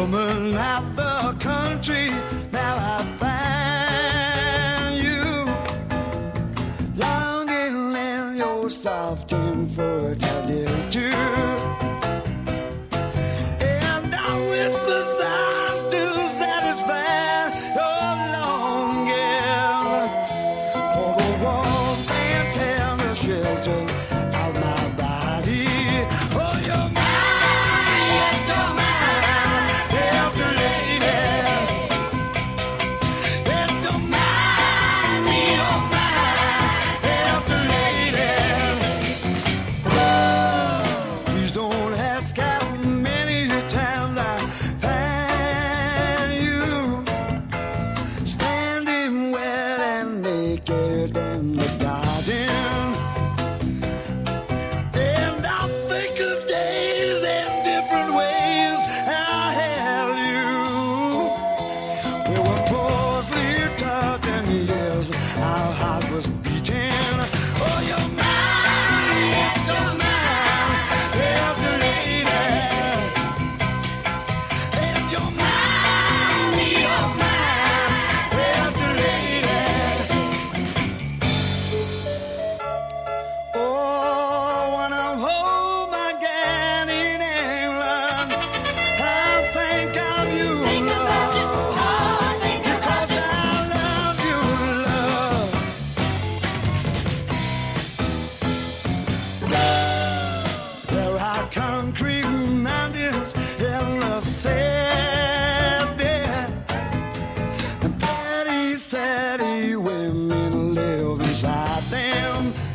woman out the country. Now I find you longing in your soft and fertile too. And I whisper sighs to satisfy your longing for the warmth and tender shelter of my body. Oh, you're mine, yes, you're mine, yes, lady. Yes, you're mine, yes, lady. Please don't ask how many times I find you standing wet and naked in the garden. And I think of days and different ways I held you. We were closely touching, yes, our heart was beating. Oh, you're mine, yes, you're mine, yes, lady. And you're mine, yes, lady. Oh, when I'm home again in England, I think of you, love, because I love you, love. There are concrete mountains in the city, and pretty, city women live inside them.